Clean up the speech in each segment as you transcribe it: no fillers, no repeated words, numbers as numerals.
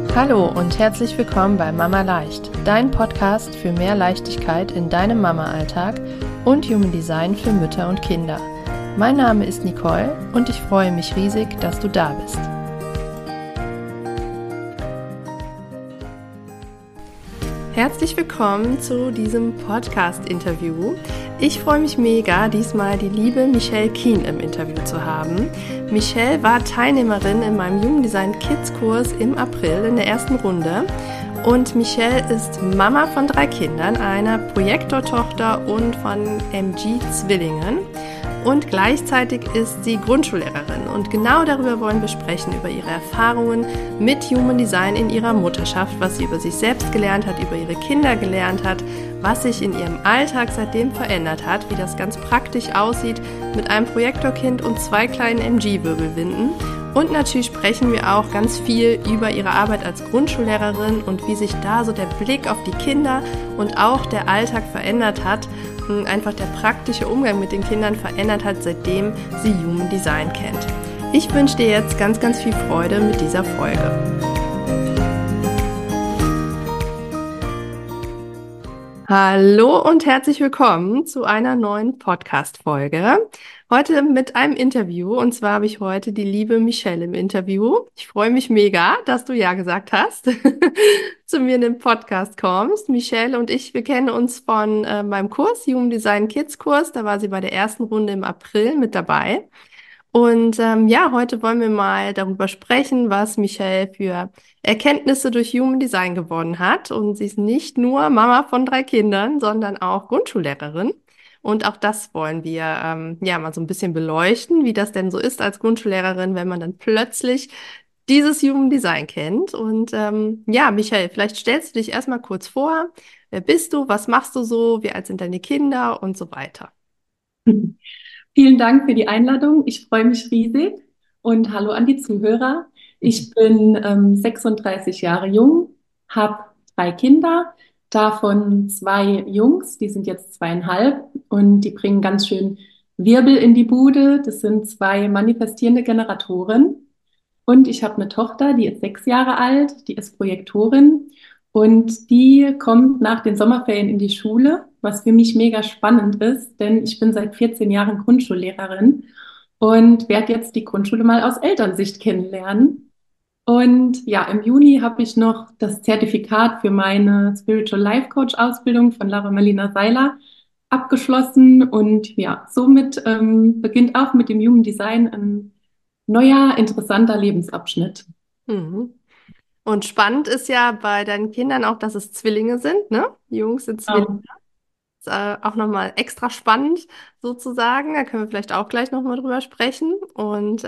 Hallo und herzlich willkommen bei Mama Leicht, dein Podcast für mehr Leichtigkeit in deinem Mama-Alltag und Human Design für Mütter und Kinder. Mein Name ist Nicole und ich freue mich riesig, dass du da bist. Herzlich willkommen zu diesem Podcast-Interview. Ich freue mich mega, diesmal die liebe Michelle Kien im Interview zu haben. Michelle war Teilnehmerin in meinem Human Design Kids Kurs im April in der ersten Runde. Und Michelle ist Mama von 3 Kindern, einer Projektortochter und von MG-Zwillingen. Und gleichzeitig ist sie Grundschullehrerin. Und genau darüber wollen wir sprechen, über ihre Erfahrungen mit Human Design in ihrer Mutterschaft, was sie über sich selbst gelernt hat, über ihre Kinder gelernt hat, was sich in ihrem Alltag seitdem verändert hat, wie das ganz praktisch aussieht mit einem Projektorkind und 2 kleinen MG-Wirbelwinden. Und natürlich sprechen wir auch ganz viel über ihre Arbeit als Grundschullehrerin und wie sich da so der Blick auf die Kinder und auch der Alltag verändert hat, einfach der praktische Umgang mit den Kindern verändert hat, seitdem sie Human Design kennt. Ich wünsche dir jetzt ganz, ganz viel Freude mit dieser Folge. Hallo und herzlich willkommen zu einer neuen Podcast-Folge. Heute mit einem Interview, und zwar habe ich heute die liebe Michelle im Interview. Ich freue mich mega, dass du ja gesagt hast, zu mir in den Podcast kommst. Michelle und ich, wir kennen uns von meinem Kurs, Human Design Kids Kurs. Da war sie bei der ersten Runde im April mit dabei. Und ja, heute wollen wir mal darüber sprechen, was Michelle für Erkenntnisse durch Human Design gewonnen hat. Und sie ist nicht nur Mama von 3 Kindern, sondern auch Grundschullehrerin. Und auch das wollen wir ja mal so ein bisschen beleuchten, wie das denn so ist als Grundschullehrerin, wenn man dann plötzlich dieses Human Design kennt. Und ja, Michelle, vielleicht stellst du dich erstmal kurz vor. Wer bist du? Was machst du so? Wie alt sind deine Kinder? Und so weiter. Vielen Dank für die Einladung. Ich freue mich riesig und hallo an die Zuhörer. Ich bin 36 Jahre jung, habe 3 Kinder, davon 2 Jungs, die sind jetzt 2,5 und die bringen ganz schön Wirbel in die Bude. Das sind 2 manifestierende Generatoren. Und ich habe eine Tochter, die ist 6 Jahre alt, die ist Projektorin und die kommt nach den Sommerferien in die Schule, was für mich mega spannend ist, denn ich bin seit 14 Jahren Grundschullehrerin und werde jetzt die Grundschule mal aus Elternsicht kennenlernen. Und ja, im Juni habe ich noch das Zertifikat für meine Spiritual Life Coach Ausbildung von Lara Marlina Seiler abgeschlossen und ja, somit beginnt auch mit dem Human Design ein neuer, interessanter Lebensabschnitt. Mhm. Und spannend ist ja bei deinen Kindern auch, dass es Zwillinge sind, ne? Jungs sind Zwillinge. Genau. Ist, auch nochmal extra spannend sozusagen. Da können wir vielleicht auch gleich nochmal drüber sprechen. Und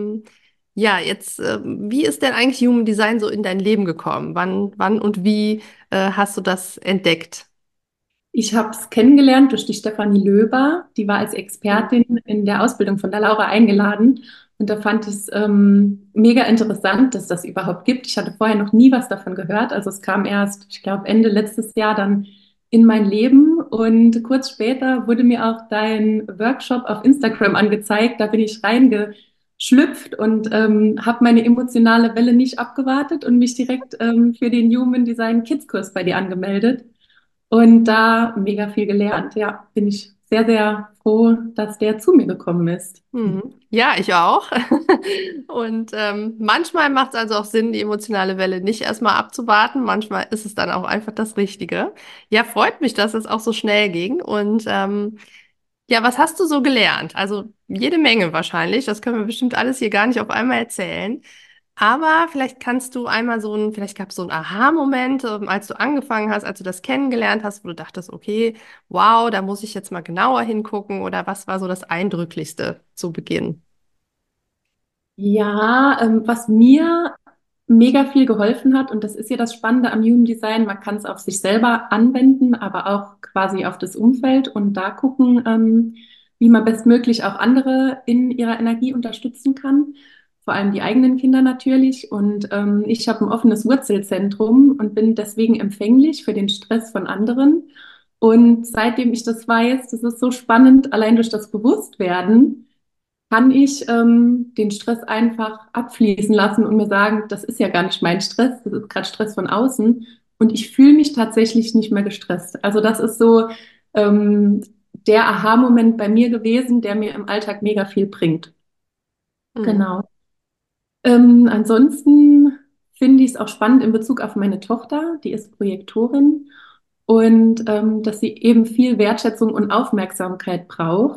ja, jetzt, wie ist denn eigentlich Human Design so in dein Leben gekommen? Wann und wie hast du das entdeckt? Ich habe es kennengelernt durch die Stefanie Löber. Die war als Mhm. Expertin in der Ausbildung von der Laura eingeladen. Und da fand ich es mega interessant, dass das überhaupt gibt. Ich hatte vorher noch nie was davon gehört. Also es kam erst, ich glaube, Ende letztes Jahr dann in mein Leben. Und kurz später wurde mir auch dein Workshop auf Instagram angezeigt. Da bin ich reingeschlüpft und habe meine emotionale Welle nicht abgewartet und mich direkt für den Human Design Kids Kurs bei dir angemeldet. Und da mega viel gelernt. Ja, bin ich sehr, sehr froh, dass der zu mir gekommen ist. Mhm. Ja, ich auch. Und manchmal macht es also auch Sinn, die emotionale Welle nicht erstmal abzuwarten. Manchmal ist es dann auch einfach das Richtige. Ja, freut mich, dass es auch so schnell ging. Und ja, was hast du so gelernt? Also jede Menge wahrscheinlich. Das können wir bestimmt alles hier gar nicht auf einmal erzählen. Aber vielleicht kannst du einmal vielleicht gab es so einen Aha-Moment, als du angefangen hast, als du das kennengelernt hast, wo du dachtest, okay, wow, da muss ich jetzt mal genauer hingucken. Oder was war so das Eindrücklichste zu Beginn? Ja, was mir mega viel geholfen hat, und das ist ja das Spannende am Human Design, man kann es auf sich selber anwenden, aber auch quasi auf das Umfeld und da gucken, wie man bestmöglich auch andere in ihrer Energie unterstützen kann, vor allem die eigenen Kinder natürlich. Und ich habe ein offenes Wurzelzentrum und bin deswegen empfänglich für den Stress von anderen. Und seitdem ich das weiß, das ist so spannend, allein durch das Bewusstwerden kann ich den Stress einfach abfließen lassen und mir sagen, das ist ja gar nicht mein Stress, das ist gerade Stress von außen und ich fühle mich tatsächlich nicht mehr gestresst. Also das ist so ähm, der Aha-Moment bei mir gewesen, der mir im Alltag mega viel bringt. Mhm. Genau. Ansonsten finde ich es auch spannend in Bezug auf meine Tochter, die ist Projektorin und dass sie eben viel Wertschätzung und Aufmerksamkeit braucht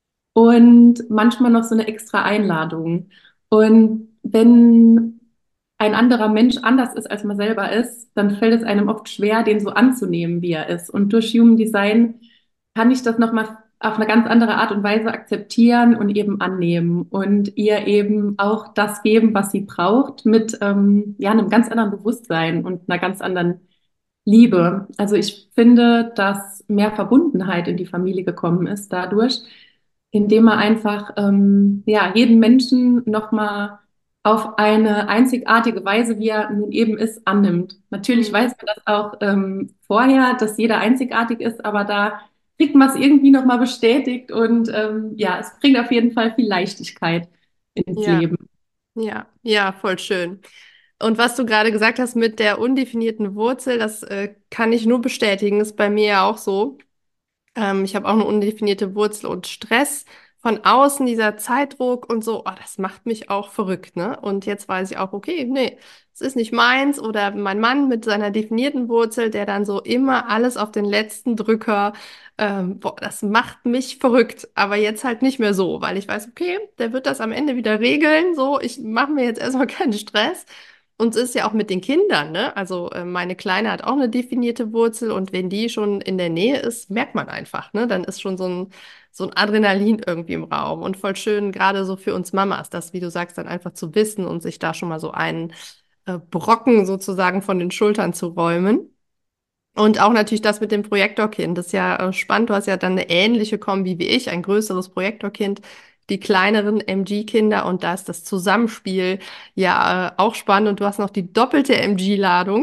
und manchmal noch so eine extra Einladung. Und wenn ein anderer Mensch anders ist, als man selber ist, dann fällt es einem oft schwer, den so anzunehmen, wie er ist. Und durch Human Design kann ich das nochmal auf eine ganz andere Art und Weise akzeptieren und eben annehmen und ihr eben auch das geben, was sie braucht, mit ja, einem ganz anderen Bewusstsein und einer ganz anderen Liebe. Also ich finde, dass mehr Verbundenheit in die Familie gekommen ist dadurch, indem man einfach ja, jeden Menschen nochmal auf eine einzigartige Weise, wie er nun eben ist, annimmt. Natürlich Mhm. weiß man das auch vorher, dass jeder einzigartig ist, aber da kriegt man es irgendwie nochmal bestätigt und ja, es bringt auf jeden Fall viel Leichtigkeit ins Ja, Leben. ja, ja, voll schön. Und was du gerade gesagt hast mit der undefinierten Wurzel, das kann ich nur bestätigen, ist bei mir ja auch so. Ich habe auch eine undefinierte Wurzel und Stress von außen, dieser Zeitdruck und so, oh, das macht mich auch verrückt, ne? Und jetzt weiß ich auch, okay, nee, es ist nicht meins oder mein Mann mit seiner definierten Wurzel, der dann so immer alles auf den letzten Drücker, boah, das macht mich verrückt, aber jetzt halt nicht mehr so, weil ich weiß, okay, der wird das am Ende wieder regeln, so, ich mache mir jetzt erstmal keinen Stress. Und es ist ja auch mit den Kindern, ne? Also meine Kleine hat auch eine definierte Wurzel und wenn die schon in der Nähe ist, merkt man einfach, ne? Dann ist schon so ein Adrenalin irgendwie im Raum und voll schön, gerade so für uns Mamas, das, wie du sagst, dann einfach zu wissen und sich da schon mal so einen Brocken sozusagen von den Schultern zu räumen. Und auch natürlich das mit dem Projektorkind. Das ist ja spannend. Du hast ja dann eine ähnliche Kombi wie ich, ein größeres Projektorkind, die kleineren MG-Kinder und da ist das Zusammenspiel ja auch spannend und du hast noch die doppelte MG-Ladung.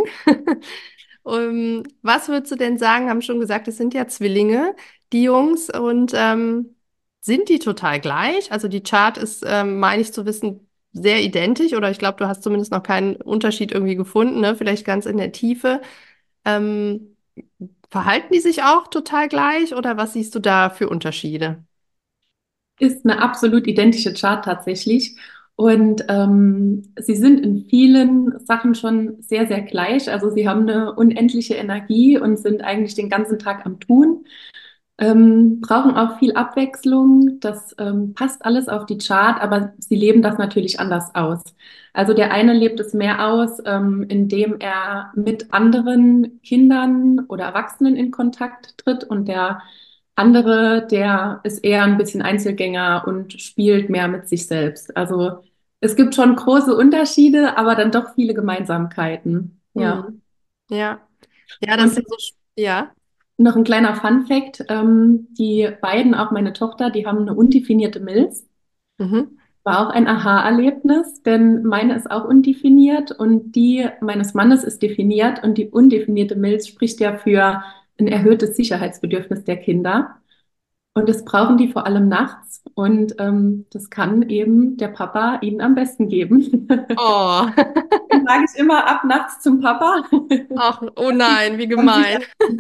Was würdest du denn sagen? Haben schon gesagt, es sind ja Zwillinge, die Jungs, und sind die total gleich? Also die Chart ist, meine ich zu wissen, sehr identisch oder ich glaube, du hast zumindest noch keinen Unterschied irgendwie gefunden, ne? Vielleicht ganz in der Tiefe. Ähm, Verhalten die sich auch total gleich oder was siehst du da für Unterschiede? Ist eine absolut identische Chart tatsächlich. Und sie sind in vielen Sachen schon sehr, sehr gleich. Also sie haben eine unendliche Energie und sind eigentlich den ganzen Tag am Tun. Brauchen auch viel Abwechslung. Das passt alles auf die Chart, aber sie leben das natürlich anders aus. Also der eine lebt es mehr aus, indem er mit anderen Kindern oder Erwachsenen in Kontakt tritt und der andere, der ist eher ein bisschen Einzelgänger und spielt mehr mit sich selbst. Also es gibt schon große Unterschiede, aber dann doch viele Gemeinsamkeiten. Ja. Hm. Ja, ja, das ist Und ja so, ja. noch ein kleiner Fun-Fact: Die beiden, auch meine Tochter, die haben eine undefinierte Milz. Mhm. War auch ein Aha-Erlebnis, denn meine ist auch undefiniert und die meines Mannes ist definiert und die undefinierte Milz spricht ja für ein erhöhtes Sicherheitsbedürfnis der Kinder. Und das brauchen die vor allem nachts und das kann eben der Papa ihnen am besten geben. Oh. Dann sage ich immer ab nachts zum Papa. Ach, oh nein, wie Am sicher- gemein.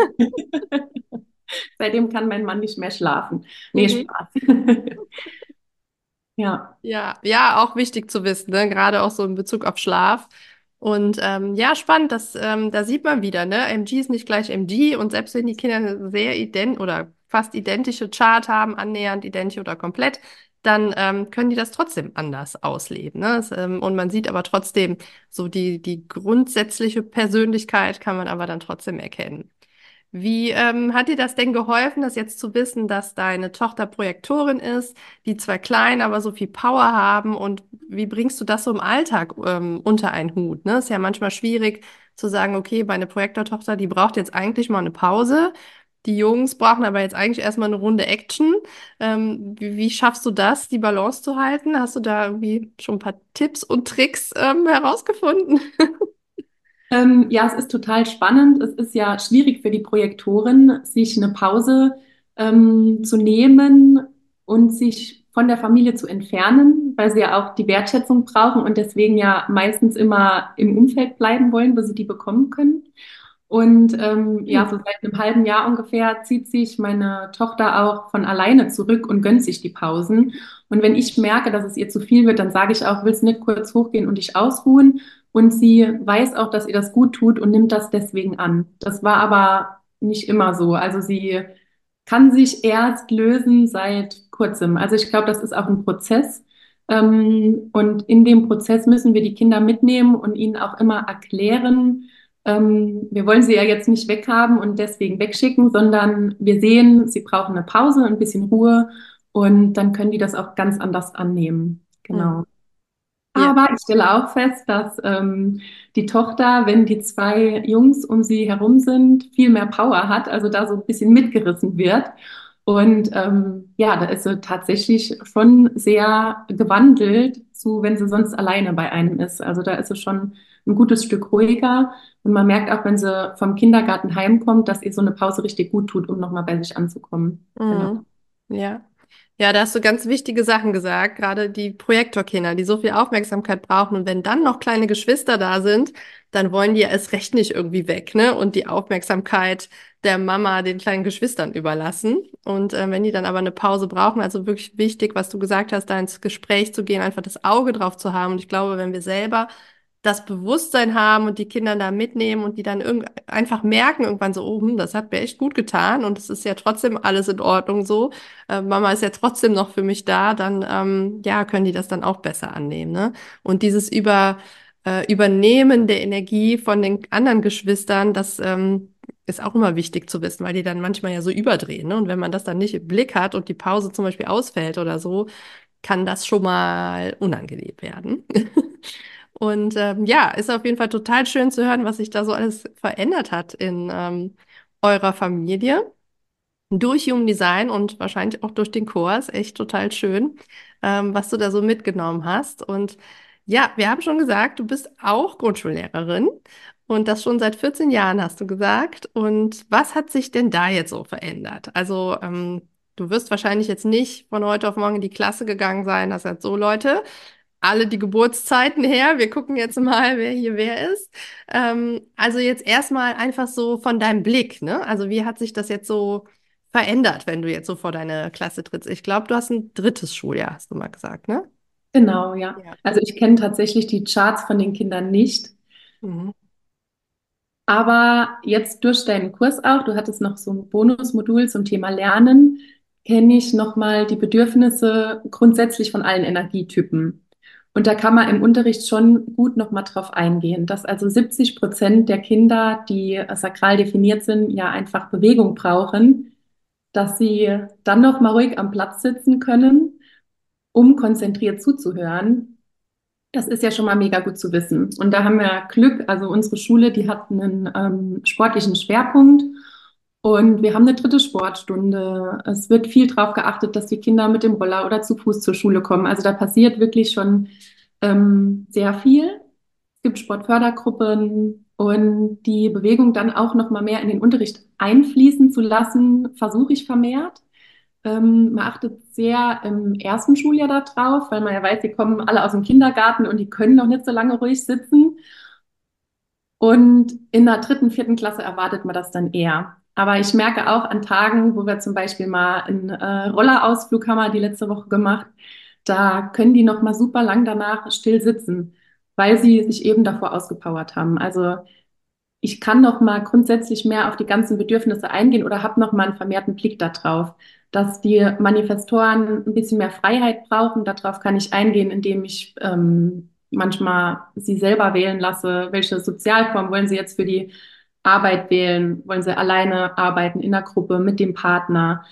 Seitdem kann mein Mann nicht mehr schlafen. Nee, Mhm. Spaß. Ja. Ja, ja, auch wichtig zu wissen, ne? Gerade auch so in Bezug auf Schlaf. Und ja, spannend, da sieht man wieder, ne? MG ist nicht gleich MG und selbst wenn die Kinder eine sehr ident oder fast identische Chart haben, annähernd identisch oder komplett, dann können die das trotzdem anders ausleben, ne? Und man sieht aber trotzdem so die grundsätzliche Persönlichkeit kann man aber dann trotzdem erkennen. Wie hat dir das denn geholfen, das jetzt zu wissen, dass deine Tochter Projektorin ist, die zwei klein, aber so viel Power haben? Und wie bringst du das so im Alltag unter einen Hut? Ne? Ist ja manchmal schwierig zu sagen, okay, meine Projektortochter, die braucht jetzt eigentlich mal eine Pause. Die Jungs brauchen aber jetzt eigentlich erstmal eine Runde Action. Wie schaffst du das, die Balance zu halten? Hast du da irgendwie schon ein paar Tipps und Tricks herausgefunden? Ja, es ist total spannend. Es ist ja schwierig für die Projektoren, sich eine Pause zu nehmen und sich von der Familie zu entfernen, weil sie ja auch die Wertschätzung brauchen und deswegen ja meistens immer im Umfeld bleiben wollen, wo sie die bekommen können. Und ja, so seit einem halben Jahr ungefähr zieht sich meine Tochter auch von alleine zurück und gönnt sich die Pausen. Und wenn ich merke, dass es ihr zu viel wird, dann sage ich auch, willst du nicht kurz hochgehen und dich ausruhen? Und sie weiß auch, dass ihr das gut tut und nimmt das deswegen an. Das war aber nicht immer so. Also sie kann sich erst lösen seit kurzem. Also ich glaube, das ist auch ein Prozess. Und in dem Prozess müssen wir die Kinder mitnehmen und ihnen auch immer erklären, wir wollen sie ja jetzt nicht weghaben und deswegen wegschicken, sondern wir sehen, sie brauchen eine Pause, ein bisschen Ruhe und dann können die das auch ganz anders annehmen. Genau. Mhm. Ja. Aber ich stelle auch fest, dass die Tochter, wenn die zwei Jungs um sie herum sind, viel mehr Power hat, also da so ein bisschen mitgerissen wird. Und ja, da ist sie tatsächlich schon sehr gewandelt zu, wenn sie sonst alleine bei einem ist. Also da ist sie schon ein gutes Stück ruhiger. Und man merkt auch, wenn sie vom Kindergarten heimkommt, dass ihr so eine Pause richtig gut tut, um nochmal bei sich anzukommen. Genau. Mhm. Ja. Ja, da hast du ganz wichtige Sachen gesagt, gerade die Projektorkinder, die so viel Aufmerksamkeit brauchen. Und wenn dann noch kleine Geschwister da sind, dann wollen die ja erst recht nicht irgendwie weg, ne? Und die Aufmerksamkeit der Mama den kleinen Geschwistern überlassen. Und wenn die dann aber eine Pause brauchen, also wirklich wichtig, was du gesagt hast, da ins Gespräch zu gehen, einfach das Auge drauf zu haben. Und ich glaube, wenn wir selber das Bewusstsein haben und die Kinder da mitnehmen und die dann einfach merken irgendwann so, oh, das hat mir echt gut getan und es ist ja trotzdem alles in Ordnung so. Mama ist ja trotzdem noch für mich da, dann ja, können die das dann auch besser annehmen, ne? Und dieses Übernehmen der Energie von den anderen Geschwistern, das ist auch immer wichtig zu wissen, weil die dann manchmal ja so überdrehen, ne? Und wenn man das dann nicht im Blick hat und die Pause zum Beispiel ausfällt oder so, kann das schon mal unangenehm werden. Und ja, ist auf jeden Fall total schön zu hören, was sich da so alles verändert hat in eurer Familie. Durch Human Design und wahrscheinlich auch durch den Kurs. Echt total schön, was du da so mitgenommen hast. Und ja, wir haben schon gesagt, du bist auch Grundschullehrerin und das schon seit 14 Jahren, hast du gesagt. Und was hat sich denn da jetzt so verändert? Also, du wirst wahrscheinlich jetzt nicht von heute auf morgen in die Klasse gegangen sein, das heißt so, Leute, alle die Geburtszeiten her. Wir gucken jetzt mal, wer hier wer ist. Also jetzt erstmal einfach so von deinem Blick, ne? Also wie hat sich das jetzt so verändert, wenn du jetzt so vor deine Klasse trittst? Ich glaube, du hast ein drittes Schuljahr, hast du mal gesagt, ne? Genau, ja. Ja. Also ich kenne tatsächlich die Charts von den Kindern nicht. Mhm. Aber jetzt durch deinen Kurs auch, du hattest noch so ein Bonusmodul zum Thema Lernen, kenne ich nochmal die Bedürfnisse grundsätzlich von allen Energietypen. Und da kann man im Unterricht schon gut nochmal drauf eingehen, dass also 70% der Kinder, die sakral definiert sind, ja einfach Bewegung brauchen, dass sie dann nochmal ruhig am Platz sitzen können, um konzentriert zuzuhören. Das ist ja schon mal mega gut zu wissen. Und da haben wir Glück. Also unsere Schule, die hat einen sportlichen Schwerpunkt und wir haben eine dritte Sportstunde. Es wird viel darauf geachtet, dass die Kinder mit dem Roller oder zu Fuß zur Schule kommen. Also da passiert wirklich schon sehr viel. Es gibt Sportfördergruppen und die Bewegung dann auch noch mal mehr in den Unterricht einfließen zu lassen, versuche ich vermehrt. Man achtet sehr im ersten Schuljahr darauf, weil man ja weiß, die kommen alle aus dem Kindergarten und die können noch nicht so lange ruhig sitzen. Und in der dritten, vierten Klasse erwartet man das dann eher. Aber ich merke auch an Tagen, wo wir zum Beispiel mal einen Rollerausflug haben wir die letzte Woche gemacht, da können die noch mal super lang danach still sitzen, weil sie sich eben davor ausgepowert haben. Also ich kann noch mal grundsätzlich mehr auf die ganzen Bedürfnisse eingehen oder habe noch mal einen vermehrten Blick darauf, dass die Manifestoren ein bisschen mehr Freiheit brauchen. Darauf kann ich eingehen, indem ich manchmal sie selber wählen lasse, welche Sozialform wollen sie jetzt für die Arbeit wählen, wollen sie alleine arbeiten in der Gruppe mit dem Partner.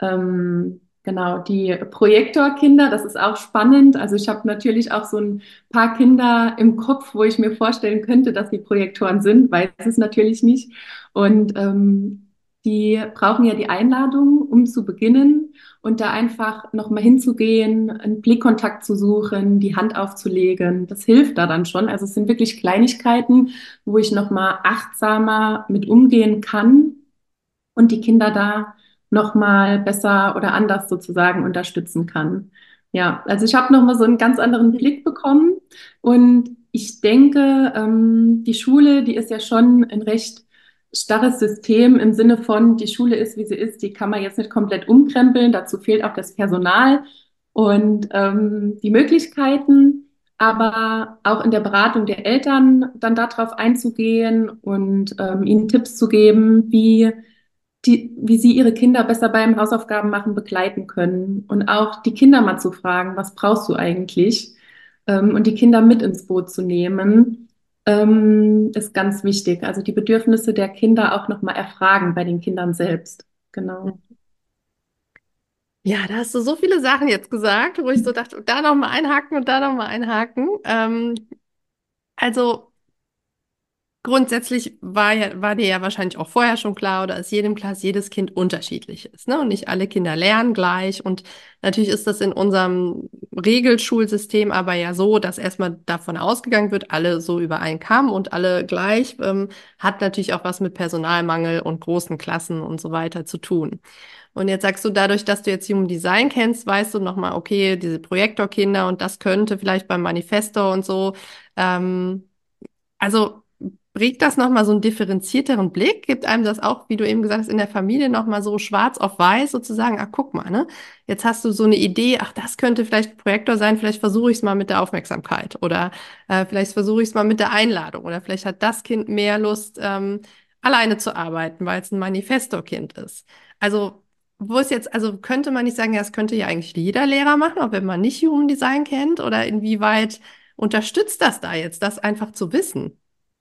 Genau, die Projektorkinder, das ist auch spannend. Also ich habe natürlich auch so ein paar Kinder im Kopf, wo ich mir vorstellen könnte, dass die Projektoren sind, weiß es natürlich nicht. Und die brauchen ja die Einladung, um zu beginnen und da einfach nochmal hinzugehen, einen Blickkontakt zu suchen, die Hand aufzulegen. Das hilft da dann schon. Also es sind wirklich Kleinigkeiten, wo ich nochmal achtsamer mit umgehen kann und die Kinder da nochmal besser oder anders sozusagen unterstützen kann. Ja, also ich habe noch mal so einen ganz anderen Blick bekommen und ich denke, die Schule, die ist ja schon ein recht starres System im Sinne von, die Schule ist, wie sie ist, die kann man jetzt nicht komplett umkrempeln, dazu fehlt auch das Personal und die Möglichkeiten, aber auch in der Beratung der Eltern dann darauf einzugehen und ihnen Tipps zu geben, wie sie ihre Kinder besser beim Hausaufgaben machen begleiten können. Und auch die Kinder mal zu fragen, was brauchst du eigentlich? Und die Kinder mit ins Boot zu nehmen, ist ganz wichtig. Also die Bedürfnisse der Kinder auch nochmal erfragen bei den Kindern selbst. Genau. Ja, da hast du so viele Sachen jetzt gesagt, wo ich so dachte, da noch mal einhaken und da noch mal einhaken. Also grundsätzlich war dir ja wahrscheinlich auch vorher schon klar oder ist jedem klar, dass jedes Kind unterschiedlich ist, ne? Und nicht alle Kinder lernen gleich. Und natürlich ist das in unserem Regelschulsystem aber ja so, dass erstmal davon ausgegangen wird, alle so über einen Kamm und alle gleich, hat natürlich auch was mit Personalmangel und großen Klassen und so weiter zu tun. Und jetzt sagst du, dadurch, dass du jetzt Human Design kennst, weißt du nochmal, okay, diese Projektorkinder und das könnte vielleicht beim Manifesto und so. Ähm, also bringt das nochmal so einen differenzierteren Blick? Gibt einem das auch, wie du eben gesagt hast, in der Familie nochmal so schwarz auf weiß sozusagen? Ach, guck mal, ne? Jetzt hast du so eine Idee, ach, das könnte vielleicht ein Projektor sein, vielleicht versuche ich es mal mit der Aufmerksamkeit oder vielleicht versuche ich es mal mit der Einladung oder vielleicht hat das Kind mehr Lust, alleine zu arbeiten, weil es ein Manifestor-Kind ist. Also, wo ist jetzt, also könnte man nicht sagen, ja, das könnte ja eigentlich jeder Lehrer machen, auch wenn man nicht Human Design kennt oder inwieweit unterstützt das da jetzt, das einfach zu wissen?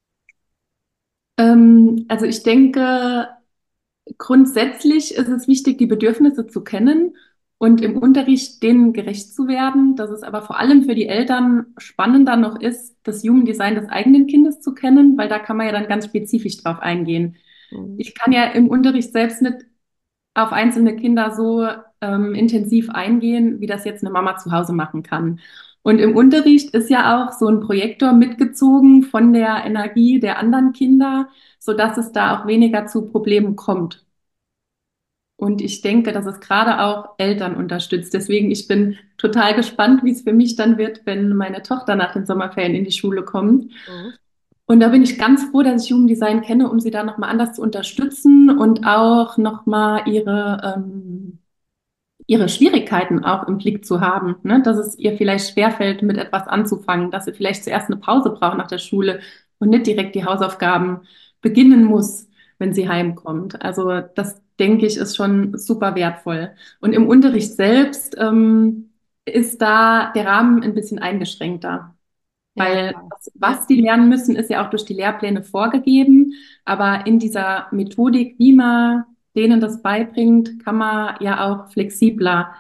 Also ich denke, grundsätzlich ist es wichtig, die Bedürfnisse zu kennen und im Unterricht denen gerecht zu werden. Dass es aber vor allem für die Eltern spannender noch ist, das Human Design des eigenen Kindes zu kennen, weil da kann man ja dann ganz spezifisch drauf eingehen. Mhm. Ich kann ja im Unterricht selbst nicht auf einzelne Kinder so intensiv eingehen, wie das jetzt eine Mama zu Hause machen kann. Und im Unterricht ist ja auch so ein Projektor mitgezogen von der Energie der anderen Kinder, sodass es da auch weniger zu Problemen kommt. Und ich denke, dass es gerade auch Eltern unterstützt. Deswegen, ich bin total gespannt, wie es für mich dann wird, wenn meine Tochter nach den Sommerferien in die Schule kommt. Mhm. Und da bin ich ganz froh, dass ich Human Design kenne, um sie da nochmal anders zu unterstützen und auch nochmal ihre Schwierigkeiten auch im Blick zu haben, ne? Dass es ihr vielleicht schwerfällt, mit etwas anzufangen, dass sie vielleicht zuerst eine Pause braucht nach der Schule und nicht direkt die Hausaufgaben beginnen muss, wenn sie heimkommt. Also das denke ich ist schon super wertvoll. Und im Unterricht selbst ist da der Rahmen ein bisschen eingeschränkter. Ja, Weil klar. Ja. was die lernen müssen, ist ja auch durch die Lehrpläne vorgegeben. Aber in dieser Methodik, wie man denen das beibringt, kann man ja auch flexibler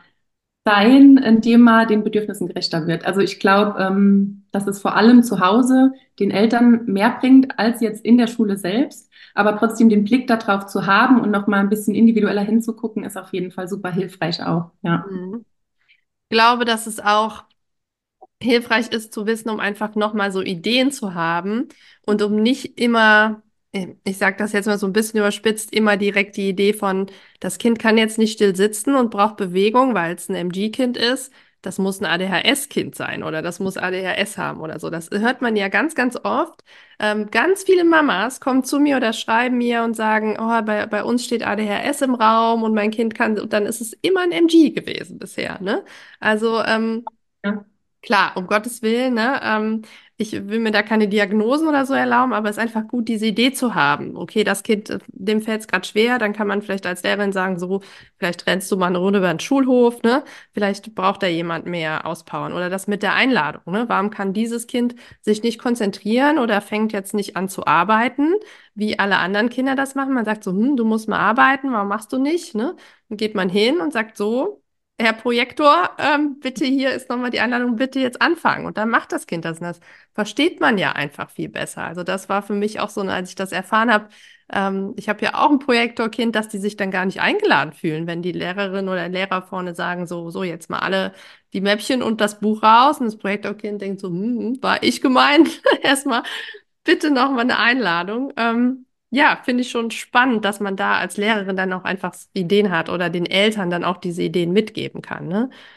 sein, indem man den Bedürfnissen gerechter wird. Also ich glaube, dass es vor allem zu Hause den Eltern mehr bringt als jetzt in der Schule selbst. Aber trotzdem den Blick darauf zu haben und noch mal ein bisschen individueller hinzugucken, ist auf jeden Fall super hilfreich auch. Ja. Mhm. Ich glaube, dass es auch hilfreich ist zu wissen, um einfach nochmal so Ideen zu haben und um nicht immer, ich sage das jetzt mal so ein bisschen überspitzt, immer direkt die Idee von, das Kind kann jetzt nicht still sitzen und braucht Bewegung, weil es ein MG-Kind ist. Das muss ein ADHS-Kind sein oder das muss ADHS haben oder so. Das hört man ja ganz, ganz oft. Ganz viele Mamas kommen zu mir oder schreiben mir und sagen, oh, bei uns steht ADHS im Raum und mein Kind kann, und dann ist es immer ein MG gewesen bisher, ne? Also, Ja. klar, um Gottes Willen, ne? Ich will mir da keine Diagnosen oder so erlauben, aber es ist einfach gut, diese Idee zu haben. Okay, das Kind, dem fällt es gerade schwer, dann kann man vielleicht als Lehrerin sagen, so, vielleicht rennst du mal eine Runde über den Schulhof, ne? Vielleicht braucht da jemand mehr Auspowern. Oder das mit der Einladung, ne? Warum kann dieses Kind sich nicht konzentrieren oder fängt jetzt nicht an zu arbeiten, wie alle anderen Kinder das machen? Man sagt so, du musst mal arbeiten, warum machst du nicht, ne? Dann geht man hin und sagt so, Herr Projektor, bitte hier ist nochmal die Einladung, bitte jetzt anfangen. Und dann macht das Kind das. Und das versteht man ja einfach viel besser. Also das war für mich auch so, als ich das erfahren habe, ich habe ja auch ein Projektorkind, dass die sich dann gar nicht eingeladen fühlen, wenn die Lehrerin oder Lehrer vorne sagen, so, so jetzt mal alle die Mäppchen und das Buch raus. Und das Projektorkind denkt so, war ich gemeint? Erstmal bitte nochmal eine Einladung. Ja, finde ich schon spannend, dass man da als Lehrerin dann auch einfach Ideen hat oder den Eltern dann auch diese Ideen mitgeben kann, ne?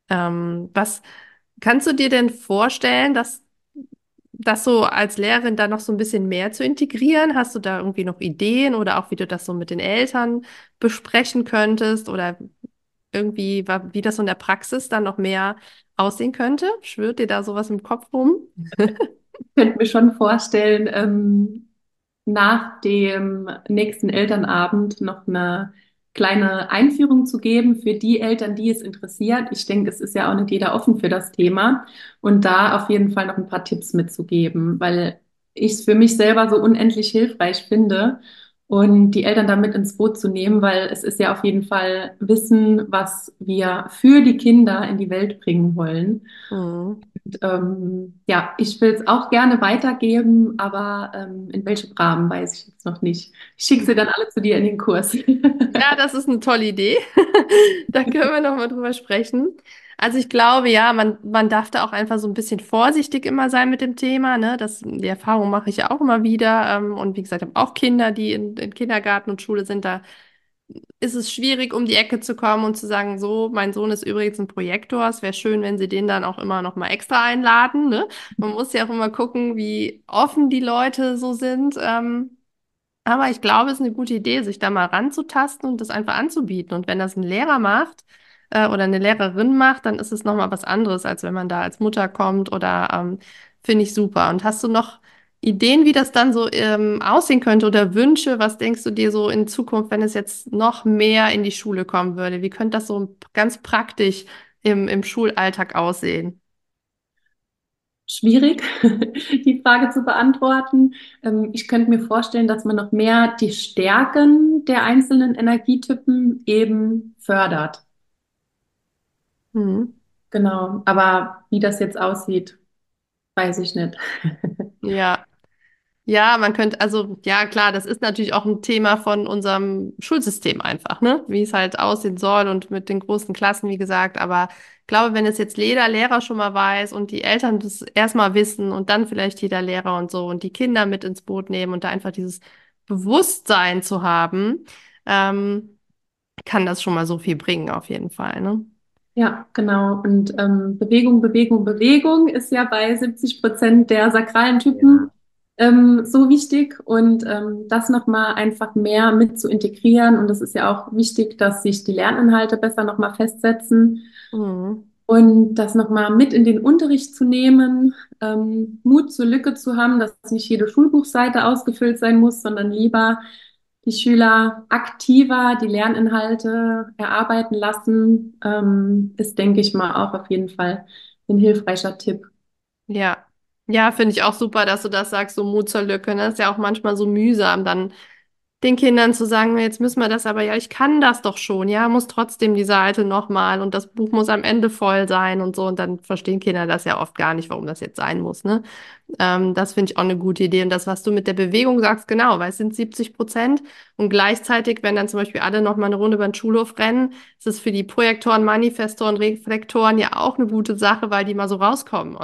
Was kannst du dir denn vorstellen, dass das so als Lehrerin da noch so ein bisschen mehr zu integrieren? Hast du da irgendwie noch Ideen oder auch wie du das so mit den Eltern besprechen könntest oder irgendwie, wie das so in der Praxis dann noch mehr aussehen könnte? Schwirrt dir da sowas im Kopf rum? Ich könnte mir schon vorstellen, nach dem nächsten Elternabend noch eine kleine Einführung zu geben für die Eltern, die es interessiert. Ich denke, es ist ja auch nicht jeder offen für das Thema und da auf jeden Fall noch ein paar Tipps mitzugeben, weil ich es für mich selber so unendlich hilfreich finde und die Eltern da mit ins Boot zu nehmen, weil es ist ja auf jeden Fall Wissen, was wir für die Kinder in die Welt bringen wollen. Mhm. Und, ja, ich will es auch gerne weitergeben, aber in welchem Rahmen weiß ich jetzt noch nicht. Ich schicke sie dann alle zu dir in den Kurs. Ja, das ist eine tolle Idee. Da können wir noch mal drüber sprechen. Also ich glaube, ja, man darf da auch einfach so ein bisschen vorsichtig immer sein mit dem Thema, ne? Die Erfahrung mache ich ja auch immer wieder. Und wie gesagt, ich habe auch Kinder, die in Kindergarten und Schule sind. Da ist es schwierig, um die Ecke zu kommen und zu sagen, so, mein Sohn ist übrigens ein Projektor. Es wäre schön, wenn Sie den dann auch immer noch mal extra einladen, ne? Man muss ja auch immer gucken, wie offen die Leute so sind. Aber ich glaube, es ist eine gute Idee, sich da mal ranzutasten und das einfach anzubieten. Und wenn das ein Lehrer macht, oder eine Lehrerin macht, dann ist es nochmal was anderes, als wenn man da als Mutter kommt oder finde ich super. Und hast du noch Ideen, wie das dann so aussehen könnte oder Wünsche? Was denkst du dir so in Zukunft, wenn es jetzt noch mehr in die Schule kommen würde? Wie könnte das so ganz praktisch im Schulalltag aussehen? Schwierig, die Frage zu beantworten. Ich könnte mir vorstellen, dass man noch mehr die Stärken der einzelnen Energietypen eben fördert. Mhm. Genau. Aber wie das jetzt aussieht, weiß ich nicht. Ja. Ja, man könnte, also ja klar, das ist natürlich auch ein Thema von unserem Schulsystem einfach, ne? Wie es halt aussehen soll und mit den großen Klassen, wie gesagt. Aber ich glaube, wenn es jetzt jeder Lehrer schon mal weiß und die Eltern das erstmal wissen und dann vielleicht jeder Lehrer und so und die Kinder mit ins Boot nehmen und da einfach dieses Bewusstsein zu haben, ähm, kann das schon mal so viel bringen, auf jeden Fall, ne? Ja, genau. Und Bewegung, Bewegung, Bewegung ist ja bei 70% der sakralen Ja. Typen so wichtig und das nochmal einfach mehr mit zu integrieren. Und es ist ja auch wichtig, dass sich die Lerninhalte besser nochmal festsetzen Mhm. und das nochmal mit in den Unterricht zu nehmen, Mut zur Lücke zu haben, dass nicht jede Schulbuchseite ausgefüllt sein muss, sondern lieber die Schüler aktiver die Lerninhalte erarbeiten lassen, ist, denke ich mal, auch auf jeden Fall ein hilfreicher Tipp. Ja. Ja, finde ich auch super, dass du das sagst, so Mut zur Lücke, ne? Ist ja auch manchmal so mühsam, dann den Kindern zu sagen, jetzt müssen wir das aber, ja, ich kann das doch schon, ja, muss trotzdem die Seite nochmal und das Buch muss am Ende voll sein und so und dann verstehen Kinder das ja oft gar nicht, warum das jetzt sein muss, ne? Das finde ich auch eine gute Idee und das, was du mit der Bewegung sagst, genau, weil es sind 70% und gleichzeitig, wenn dann zum Beispiel alle nochmal eine Runde über den Schulhof rennen, ist es für die Projektoren, Manifestoren, Reflektoren ja auch eine gute Sache, weil die mal so rauskommen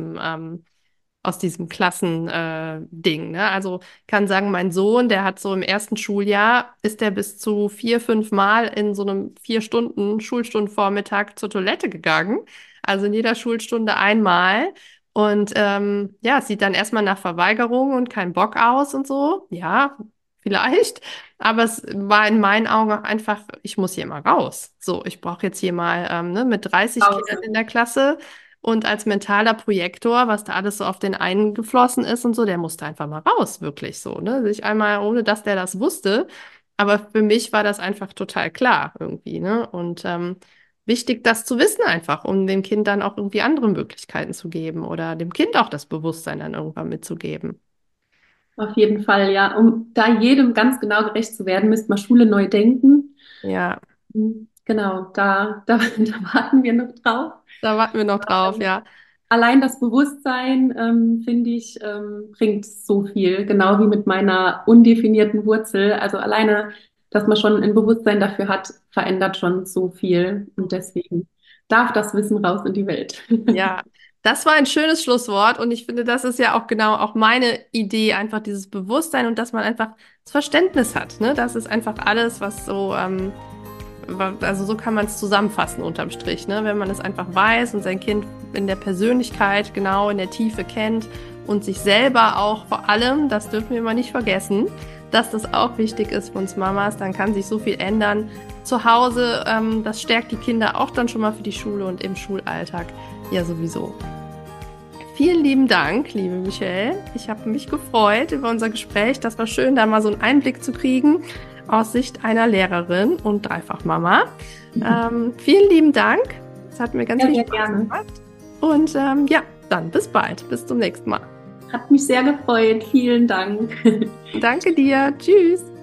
aus diesem Klassending, ne? Also kann sagen, mein Sohn, der hat so im ersten Schuljahr, ist der bis zu 4, 5 Mal in so einem 4 Stunden Schulstundenvormittag zur Toilette gegangen. Also in jeder Schulstunde einmal. Und ja, es sieht dann erstmal nach Verweigerung und kein Bock aus und so. Ja, vielleicht. Aber es war in meinen Augen auch einfach, ich muss hier mal raus. So, ich brauche jetzt hier mal ne, mit 30 Kindern Pause. in der Klasse. Und als mentaler Projektor, was da alles so auf den einen geflossen ist und so, der musste einfach mal raus, wirklich so, ne? Sich einmal, ohne dass der das wusste. Aber für mich war das einfach total klar irgendwie, ne? Und wichtig, das zu wissen einfach, um dem Kind dann auch irgendwie andere Möglichkeiten zu geben oder dem Kind auch das Bewusstsein dann irgendwann mitzugeben. Auf jeden Fall, ja. Um da jedem ganz genau gerecht zu werden, müsste man Schule neu denken. Ja, Genau, da warten wir noch drauf. da warten wir noch drauf, ja. Allein das Bewusstsein, finde ich, bringt so viel, genau wie mit meiner undefinierten Wurzel. Also alleine, dass man schon ein Bewusstsein dafür hat, verändert schon so viel. Und deswegen darf das Wissen raus in die Welt. Ja, das war ein schönes Schlusswort und ich finde, das ist ja auch genau auch meine Idee, einfach dieses Bewusstsein und dass man einfach das Verständnis hat, ne? Das ist einfach alles, was so Also so kann man es zusammenfassen unterm Strich, ne? Wenn man es einfach weiß und sein Kind in der Persönlichkeit genau in der Tiefe kennt und sich selber auch vor allem, das dürfen wir immer nicht vergessen, dass das auch wichtig ist für uns Mamas, dann kann sich so viel ändern zu Hause. Das stärkt die Kinder auch dann schon mal für die Schule und im Schulalltag ja sowieso. Vielen lieben Dank, liebe Michelle. Ich habe mich gefreut über unser Gespräch. Das war schön, da mal so einen Einblick zu kriegen aus Sicht einer Lehrerin und Dreifachmama. Vielen lieben Dank. Es hat mir ganz viel Spaß gemacht. Und ja, dann bis bald. Bis zum nächsten Mal. Hat mich sehr gefreut. Vielen Dank. Danke dir. Tschüss.